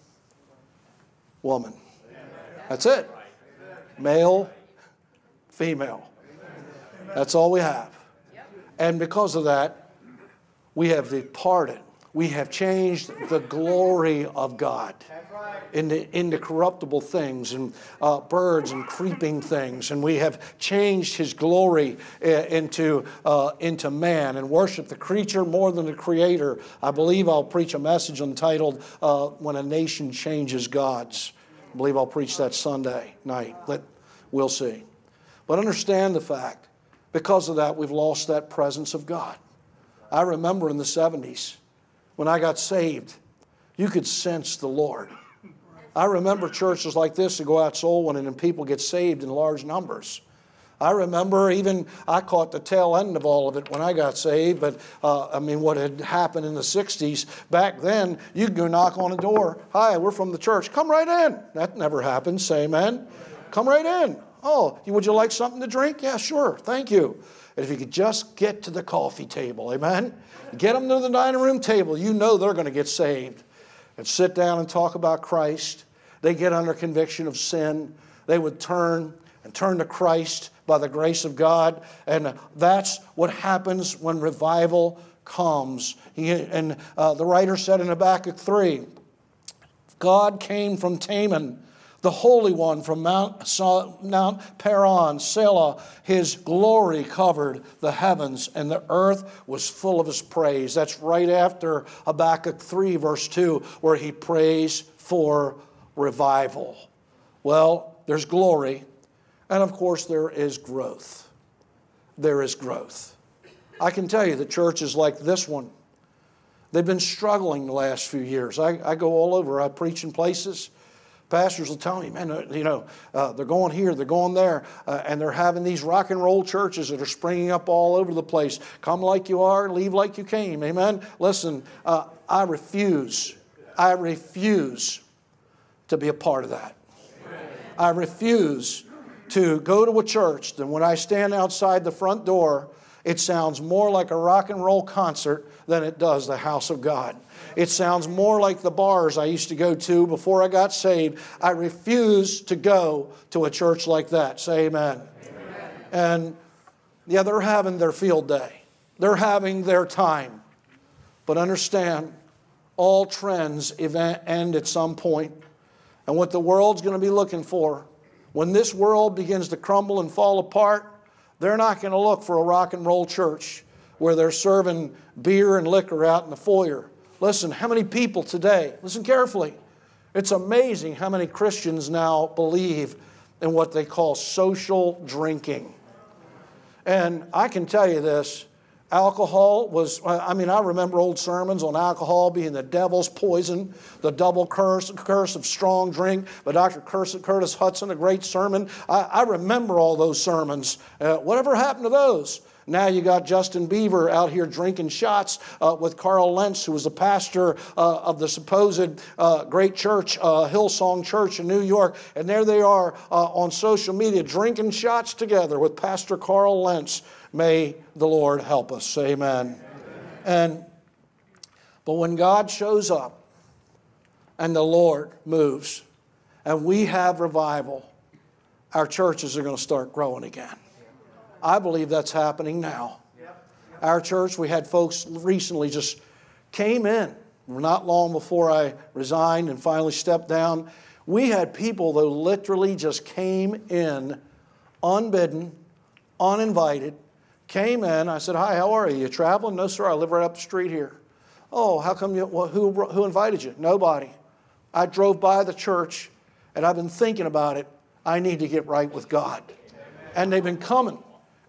woman. That's it. Male, female. That's all we have. And because of that, we have departed. We have changed the glory of God into corruptible things and birds and creeping things. And we have changed His glory into man and worship the creature more than the Creator. I believe I'll preach a message entitled, When a Nation Changes Gods. I believe I'll preach that Sunday night. We'll see. But understand the fact, because of that, we've lost that presence of God. I remember in the 70s, when I got saved, you could sense the Lord. I remember churches like this that go out soul winning and people get saved in large numbers. I remember I caught the tail end of all of it when I got saved, but what had happened in the 60s, back then, you'd go knock on a door. Hi, we're from the church. Come right in. That never happened. Say amen. Come right in. Oh, would you like something to drink? Yeah, sure. Thank you. And if you could just get to the coffee table, amen? Get them to the dining room table. They're going to get saved. And sit down and talk about Christ. They get under conviction of sin. They would turn to Christ by the grace of God. And that's what happens when revival comes. The writer said in Habakkuk 3, God came from Teman, the Holy One from Mount Paran, Selah. His glory covered the heavens, and the earth was full of His praise. That's right after Habakkuk 3, verse 2, where he prays for revival. Well, there's glory, and of course there is growth. There is growth. I can tell you the churches like this one, they've been struggling the last few years. I go all over. I preach in places. Pastors will tell me, man, they're going here, they're going there, and they're having these rock and roll churches that are springing up all over the place. Come like you are, leave like you came. Amen? Listen, I refuse to be a part of that. I refuse to go to a church that when I stand outside the front door, it sounds more like a rock and roll concert than it does the house of God. It sounds more like the bars I used to go to before I got saved. I refuse to go to a church like that. Say amen. Amen. And yeah, they're having their field day. They're having their time. But understand, all trends end at some point. And what the world's going to be looking for, when this world begins to crumble and fall apart, they're not going to look for a rock and roll church where they're serving beer and liquor out in the foyer. Listen, how many people today, listen carefully, It's amazing how many Christians now believe in what they call social drinking. And I can tell you this, alcohol was, I remember old sermons on alcohol being the devil's poison, the double curse of strong drink by Dr. Curtis Hudson, a great sermon. I remember all those sermons. Whatever happened to those? Now you got Justin Bieber out here drinking shots with Carl Lentz, who was a pastor of the supposed great church, Hillsong Church in New York. And there they are on social media drinking shots together with Pastor Carl Lentz. May the Lord help us. Amen. But when God shows up and the Lord moves and we have revival, our churches are going to start growing again. I believe that's happening now. Our church, we had folks recently just came in, not long before I resigned and finally stepped down. We had people that literally just came in unbidden, uninvited, came in. I said, "Hi, how are you? You traveling?" "No, sir, I live right up the street here." "Oh, how come you, well, who invited you?" "Nobody. I drove by the church and I've been thinking about it. I need to get right with God." And they've been coming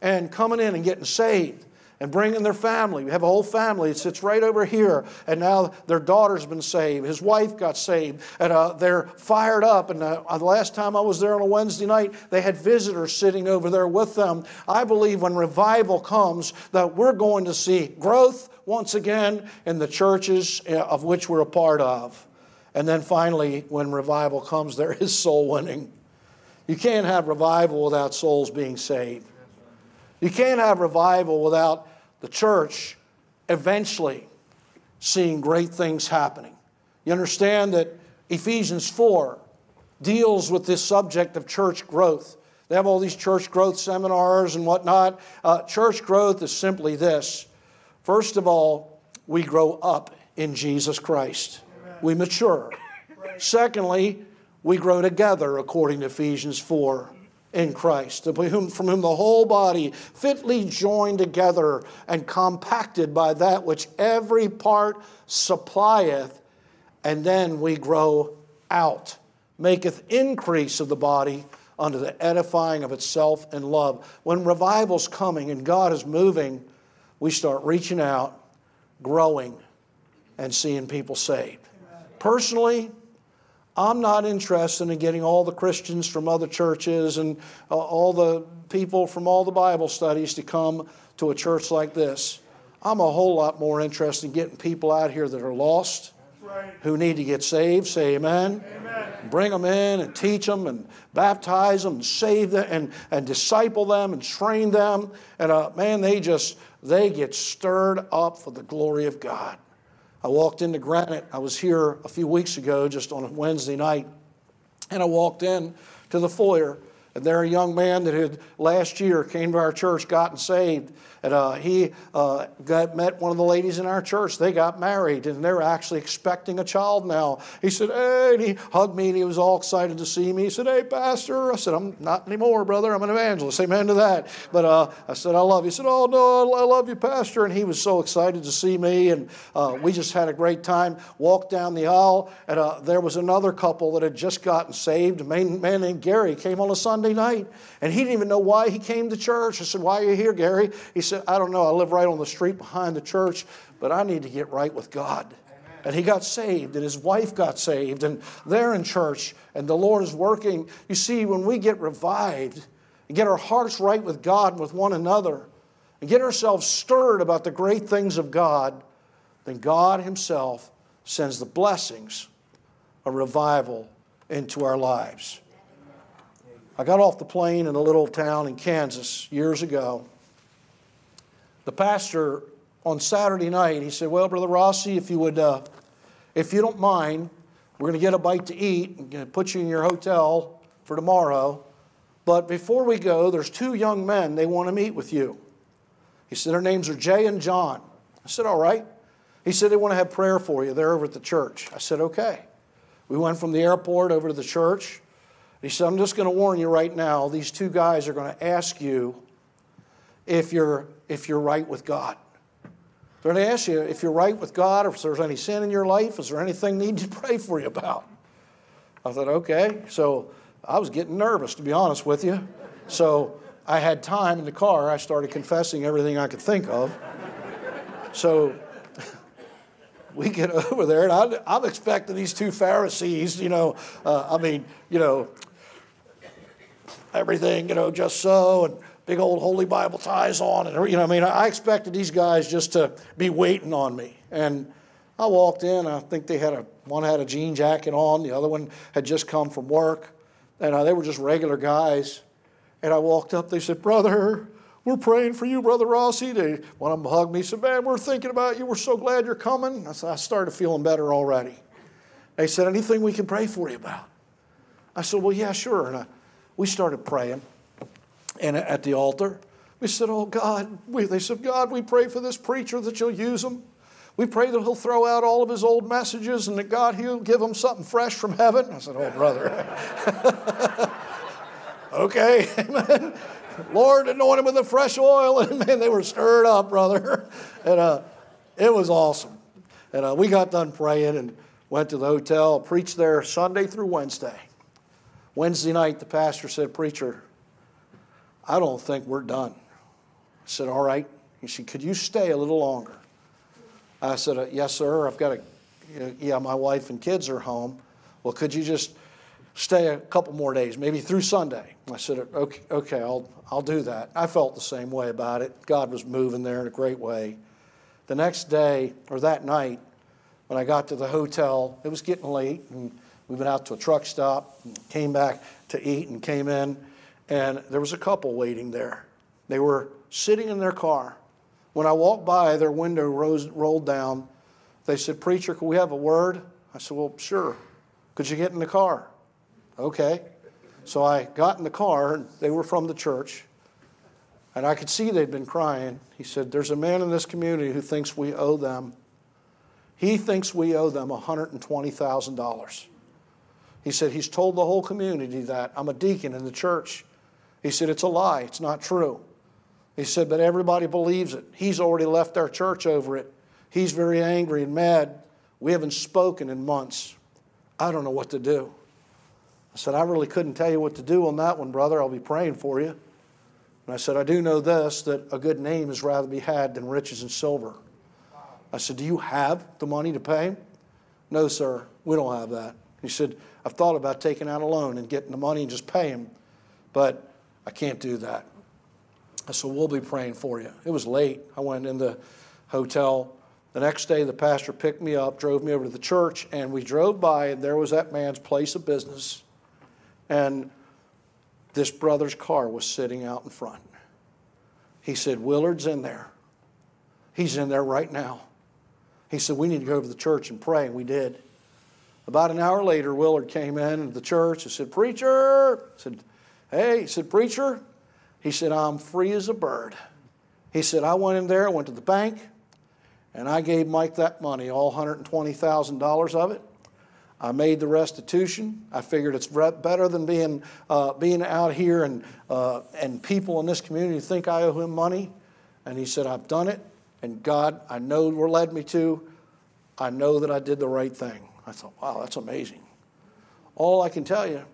in and getting saved and bringing their family. We have a whole family that sits right over here, and now their daughter's been saved. His wife got saved, and they're fired up. And the last time I was there on a Wednesday night, they had visitors sitting over there with them. I believe when revival comes that we're going to see growth once again in the churches of which we're a part of. And then finally, when revival comes, there is soul winning. You can't have revival without souls being saved. You can't have revival without the church eventually seeing great things happening. You understand that Ephesians 4 deals with this subject of church growth. They have all these church growth seminars and whatnot. Church growth is simply this. First of all, we grow up in Jesus Christ. We mature. Secondly, we grow together according to Ephesians 4. In Christ, from whom the whole body, fitly joined together and compacted by that which every part supplieth, and then we grow out, maketh increase of the body unto the edifying of itself in love. When revival's coming and God is moving, we start reaching out, growing, and seeing people saved. Personally, I'm not interested in getting all the Christians from other churches and all the people from all the Bible studies to come to a church like this. I'm a whole lot more interested in getting people out here that are lost, who need to get saved. Say amen. Amen. Bring them in and teach them and baptize them and save them and disciple them and train them. And man, they get stirred up for the glory of God. I walked into Granite. I was here a few weeks ago, just on a Wednesday night, and I walked in to the foyer, and there a young man that had last year came to our church, gotten saved, and he met one of the ladies in our church. They got married, and they're actually expecting a child now. He said, "Hey," and he hugged me, and he was all excited to see me. He said, "Hey, Pastor." I said, "I'm not anymore, brother. I'm an evangelist." Amen to that. But I said, "I love you." He said, "Oh, no, I love you, Pastor." And he was so excited to see me, and we just had a great time. Walked down the aisle, and there was another couple that had just gotten saved. A man named Gary came on a Sunday night, and he didn't even know why he came to church. I said, "Why are you here, Gary?" He said, "I don't know. I live right on the street behind the church, but I need to get right with God." Amen. And he got saved, and his wife got saved, and they're in church, and the Lord is working. You see, when we get revived and get our hearts right with God and with one another, and get ourselves stirred about the great things of God, then God Himself sends the blessings of revival into our lives. I got off the plane in a little town in Kansas years ago. The pastor on Saturday night, he said, "Well, Brother Rossi, if you don't mind, we're going to get a bite to eat and going to put you in your hotel for tomorrow. But before we go, there's two young men, they want to meet with you." He said, "Their names are Jay and John." I said, "All right." He said, "They want to have prayer for you. They're over at the church." I said, "Okay." We went from the airport over to the church. He said, "I'm just going to warn you right now, these two guys are going to ask you if you're right with God. They're going to ask you if you're right with God, or if there's any sin in your life, is there anything they need to pray for you about?" I thought, okay. So I was getting nervous, to be honest with you. So I had time in the car. I started confessing everything I could think of. So we get over there, and I'm expecting these two Pharisees, everything, just so, and big old Holy Bible ties on, and I expected these guys just to be waiting on me. And I walked in. I think one had a jean jacket on, the other one had just come from work, and they were just regular guys. And I walked up. They said, "Brother, we're praying for you, Brother Rossi." One of them hugged me. Said, "Man, we're thinking about you. We're so glad you're coming." I started feeling better already. They said, "Anything we can pray for you about?" I said, "Well, yeah, sure." And we started praying. And at the altar, we said, "Oh, God." They said, "God, we pray for this preacher that you'll use him. We pray that he'll throw out all of his old messages and that God, he'll give him something fresh from heaven." I said, "Oh, brother." Okay, amen. Lord, anoint him with the fresh oil. And man, they were stirred up, brother. And it was awesome. And we got done praying and went to the hotel, preached there Sunday through Wednesday. Wednesday night, the pastor said, "Preacher, I don't think we're done." I said, "All right." He said, "Could you stay a little longer?" I said, "Yes, sir. I've got my wife and kids are home." "Well, could you just stay a couple more days, maybe through Sunday?" I said, okay, I'll do that. I felt the same way about it. God was moving there in a great way. The next day, or that night, when I got to the hotel, it was getting late, and we went out to a truck stop, and came back to eat, and came in, and there was a couple waiting there. They were sitting in their car. When I walked by, their window rolled down. They said, "Preacher, can we have a word?" I said, "Well, sure. Could you get in the car?" Okay. So I got in the car, and they were from the church, and I could see they'd been crying. He said, "There's a man in this community who thinks we owe them. He thinks we owe them $120,000. He said, he's told the whole community that. I'm a deacon in the church. He said, it's a lie. It's not true. He said, but everybody believes it. He's already left our church over it. He's very angry and mad. We haven't spoken in months. I don't know what to do." I said, "I really couldn't tell you what to do on that one, brother. I'll be praying for you." And I said, "I do know this, that a good name is rather be had than riches and silver." I said, "Do you have the money to pay him?" "No, sir, we don't have that." He said, "I've thought about taking out a loan and getting the money and just pay him, but I can't do that." I said, "We'll be praying for you." It was late. I went in the hotel. The next day, the pastor picked me up, drove me over to the church, and we drove by, and there was that man's place of business. And this brother's car was sitting out in front. He said, "Willard's in there. He's in there right now." He said, "We need to go over to the church and pray," and we did. About an hour later, Willard came in the church and said, "Preacher." I said, "Hey." He said, "Preacher." He said, "I'm free as a bird." He said, "I went in there, went to the bank, and I gave Mike that money, all $120,000 of it. I made the restitution. I figured it's better than being out here and people in this community think I owe him money." And he said, "I've done it, and God, I know where led me to. I know that I did the right thing." I thought, wow, that's amazing. All I can tell you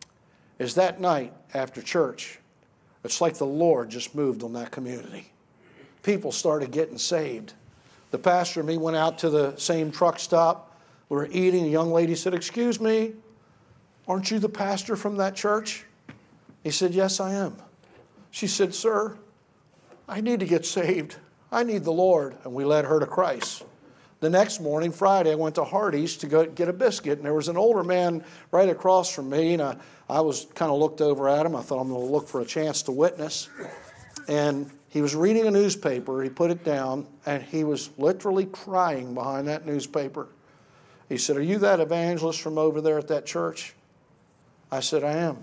is that night after church, it's like the Lord just moved on that community. People started getting saved. The pastor and me went out to the same truck stop. We were eating. A young lady said, "Excuse me, aren't you the pastor from that church?" He said, "Yes, I am." She said, "Sir, I need to get saved. I need the Lord." And we led her to Christ. The next morning, Friday, I went to Hardee's to go get a biscuit, and there was an older man right across from me, and I was kind of looked over at him. I thought, I'm going to look for a chance to witness. And he was reading a newspaper. He put it down, and he was literally crying behind that newspaper. He said, "Are you that evangelist from over there at that church?" I said, "I am."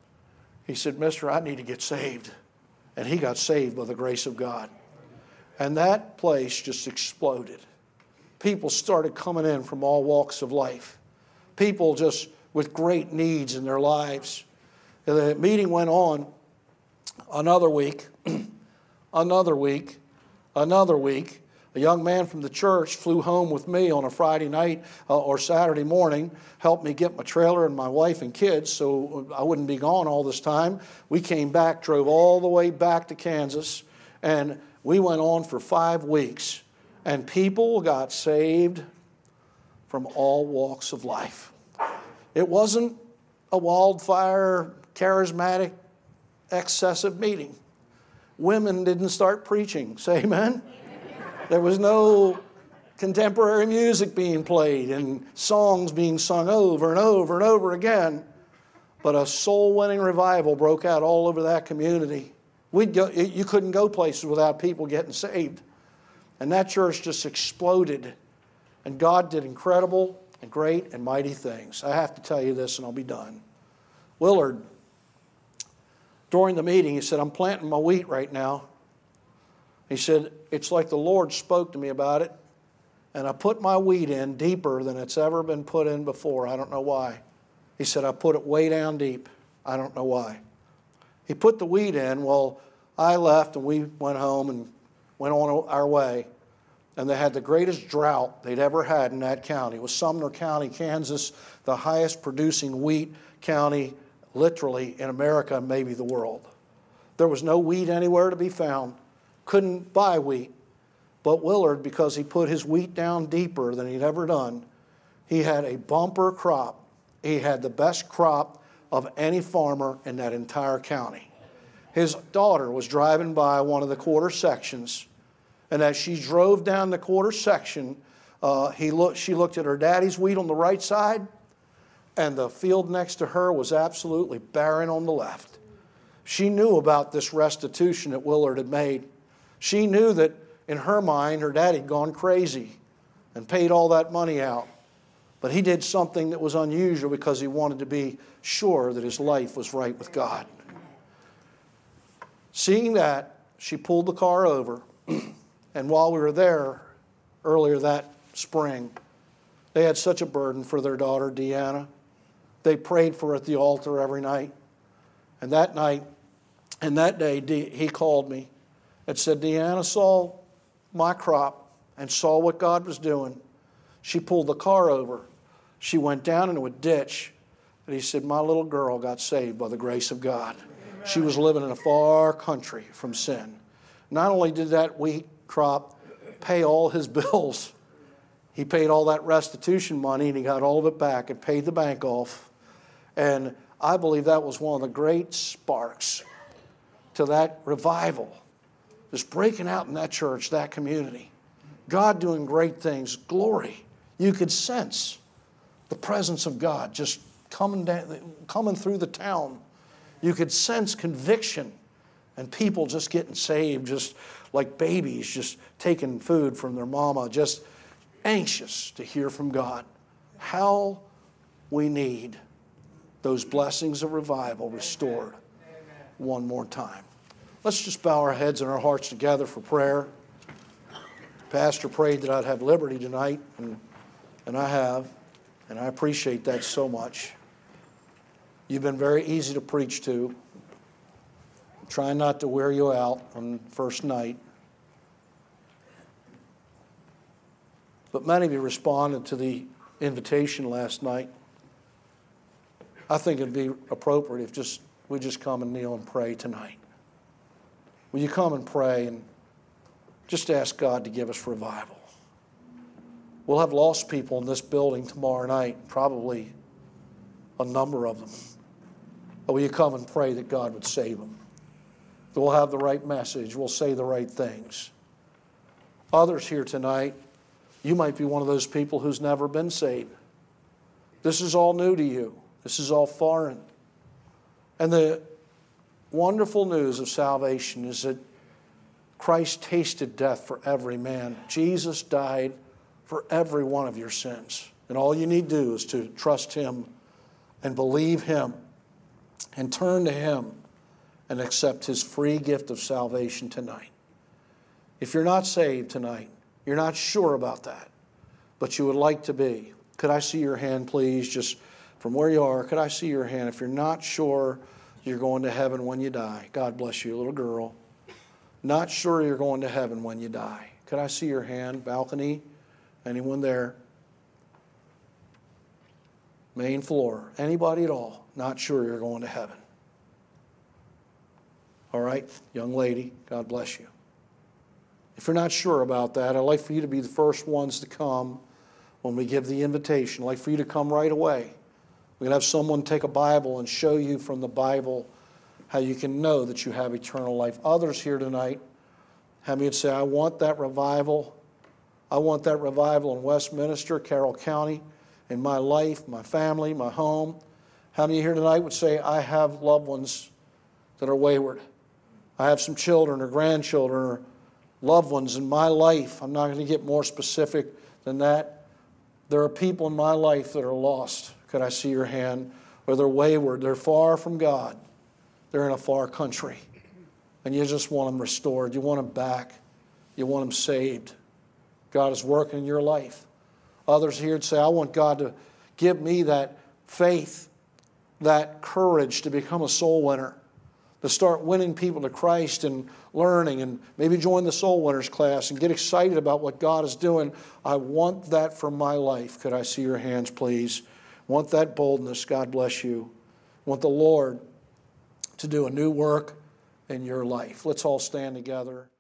He said, "Mister, I need to get saved." And he got saved by the grace of God. And that place just exploded. People started coming in from all walks of life. People just with great needs in their lives. And the meeting went on another week, another week, another week. A young man from the church flew home with me on a Friday night or Saturday morning, helped me get my trailer and my wife and kids so I wouldn't be gone all this time. We came back, drove all the way back to Kansas, and we went on for 5 weeks. And people got saved from all walks of life. It wasn't a wildfire, charismatic, excessive meeting. Women didn't start preaching. Say amen? There was no contemporary music being played and songs being sung over and over and over again. But a soul-winning revival broke out all over that community. You couldn't go places without people getting saved. And that church just exploded. And God did incredible and great and mighty things. I have to tell you this and I'll be done. Willard, during the meeting, he said, I'm planting my wheat right now. He said, it's like the Lord spoke to me about it, and I put my wheat in deeper than it's ever been put in before. I don't know why. He said, I put it way down deep. I don't know why. He put the wheat in. Well, I left, and we went home and went on our way, and they had the greatest drought they'd ever had in that county. It was Sumner County, Kansas, the highest producing wheat county literally in America, maybe the world. There was no wheat anywhere to be found. Couldn't buy wheat. But Willard, because he put his wheat down deeper than he'd ever done, he had a bumper crop. He had the best crop of any farmer in that entire county. His daughter was driving by one of the quarter sections, and as she drove down the quarter section, she looked at her daddy's wheat on the right side, and the field next to her was absolutely barren on the left. She knew about this restitution that Willard had made. She knew that in her mind, her daddy had gone crazy and paid all that money out. But he did something that was unusual because he wanted to be sure that his life was right with God. Seeing that, she pulled the car over. And while we were there earlier that spring, they had such a burden for their daughter, Deanna. They prayed for her at the altar every night. And that night, and that day, he called me and said, Deanna saw my crop and saw what God was doing. She pulled the car over. She went down into a ditch. And he said, my little girl got saved by the grace of God. Amen. She was living in a far country from sin. Not only did that wheat crop pay all his bills, he paid all that restitution money and he got all of it back and paid the bank off. And I believe that was one of the great sparks to that revival, just breaking out in that church, that community. God doing great things, glory. You could sense the presence of God just coming through the town. You could sense conviction and people just getting saved, just like babies, just taking food from their mama, just anxious to hear from God. How we need those blessings of revival restored one more time. Let's just bow our heads and our hearts together for prayer. Pastor prayed that I'd have liberty tonight, and I have, and I appreciate that so much. You've been very easy to preach to. I'm trying not to wear you out on first night. But many of you responded to the invitation last night. I think it'd be appropriate if we just come and kneel and pray tonight. Will you come and pray and just ask God to give us revival? We'll have lost people in this building tomorrow night, probably a number of them. But will you come and pray that God would save them? That we'll have the right message. We'll say the right things. Others here tonight, you might be one of those people who's never been saved. This is all new to you. This is all foreign. And the wonderful news of salvation is that Christ tasted death for every man. Jesus died for every one of your sins. And all you need to do is to trust Him and believe Him and turn to Him and accept His free gift of salvation tonight. If you're not saved tonight, you're not sure about that, but you would like to be, could I see your hand, please? Just from where you are, could I see your hand? If you're not sure you're going to heaven when you die, God bless you, little girl. Not sure you're going to heaven when you die. Could I see your hand? Balcony? Anyone there? Main floor? Anybody at all? Not sure you're going to heaven? All right, young lady, God bless you. If you're not sure about that, I'd like for you to be the first ones to come when we give the invitation. I'd like for you to come right away. We're going to have someone take a Bible and show you from the Bible how you can know that you have eternal life. Others here tonight have me say, I want that revival. I want that revival in Westminster, Carroll County, in my life, my family, my home. How many here tonight would say, I have loved ones that are wayward? I have some children or grandchildren or loved ones in my life. I'm not going to get more specific than that. There are people in my life that are lost. Could I see your hand? Or they're wayward. They're far from God. They're in a far country. And you just want them restored. You want them back. You want them saved. God is working in your life. Others here would say, I want God to give me that faith, that courage to become a soul winner, to start winning people to Christ and learning and maybe join the soul winners class and get excited about what God is doing. I want that for my life. Could I see your hands, please? Want that boldness. God bless you. Want the Lord to do a new work in your life. Let's all stand together.